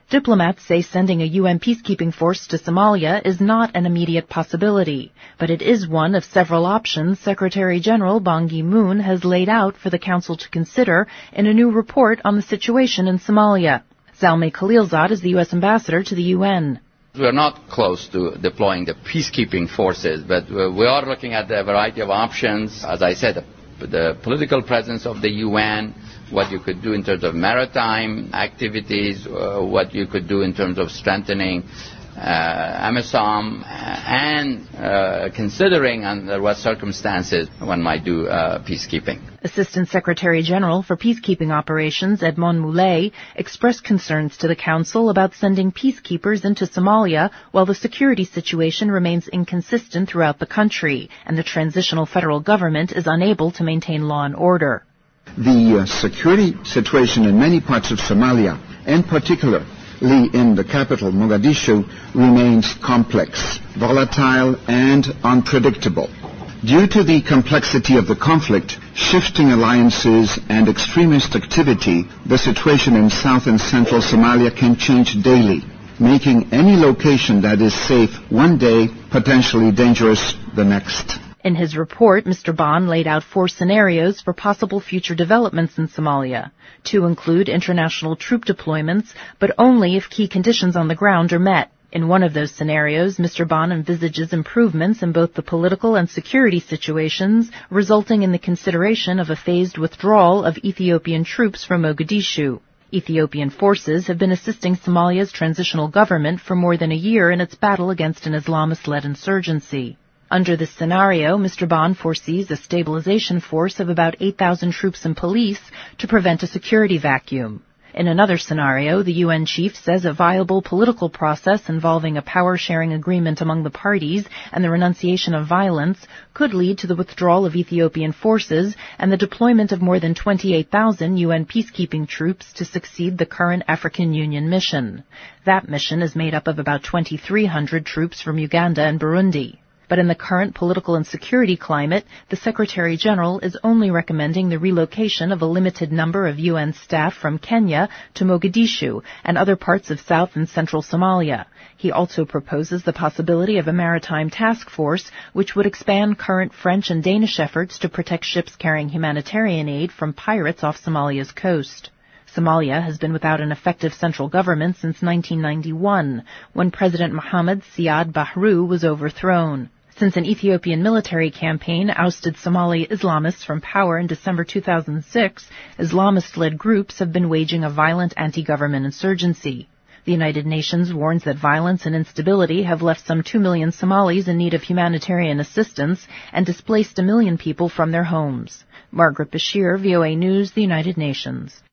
Diplomats say sending a UN peacekeeping force to Somalia is not an immediate possibility, but it is one of several options Secretary General Ban Ki-moon has laid out for the Council to consider in a new report on the situation in Somalia. Zalmay Khalilzad is the U.S. ambassador to the UN. We are not close to deploying the peacekeeping forces, but we are looking at a variety of options. As I said, the political presence of the UN, what you could do in terms of maritime activities, what you could do in terms of strengthening AMISOM, and considering under what circumstances one might do peacekeeping. Assistant Secretary General for Peacekeeping Operations Edmond Moulay expressed concerns to the Council about sending peacekeepers into Somalia while the security situation remains inconsistent throughout the country and the transitional federal government is unable to maintain law and order. The security situation in many parts of Somalia, in particular in the capital, Mogadishu, remains complex, volatile, and unpredictable. Due to the complexity of the conflict, shifting alliances, and extremist activity, the situation in south and central Somalia can change daily, making any location that is safe one day potentially dangerous the next. In his report, Mr. Ban laid out 4 scenarios for possible future developments in Somalia. 2 include international troop deployments, but only if key conditions on the ground are met. In one of those scenarios, Mr. Ban envisages improvements in both the political and security situations, resulting in the consideration of a phased withdrawal of Ethiopian troops from Mogadishu. Ethiopian forces have been assisting Somalia's transitional government for more than a year in its battle against an Islamist-led insurgency. Under this scenario, Mr. Ban foresees a stabilization force of about 8,000 troops and police to prevent a security vacuum. In another scenario, the UN chief says a viable political process involving a power-sharing agreement among the parties and the renunciation of violence could lead to the withdrawal of Ethiopian forces and the deployment of more than 28,000 UN peacekeeping troops to succeed the current African Union mission. That mission is made up of about 2,300 troops from Uganda and Burundi. But in the current political and security climate, the Secretary General is only recommending the relocation of a limited number of UN staff from Kenya to Mogadishu and other parts of south and central Somalia. He also proposes the possibility of a maritime task force, which would expand current French and Danish efforts to protect ships carrying humanitarian aid from pirates off Somalia's coast. Somalia has been without an effective central government since 1991, when President Mohamed Siad Bahru was overthrown. Since an Ethiopian military campaign ousted Somali Islamists from power in December 2006, Islamist-led groups have been waging a violent anti-government insurgency. The United Nations warns that violence and instability have left some 2 million Somalis in need of humanitarian assistance and displaced 1 million people from their homes. Margaret Bashir, VOA News, the United Nations.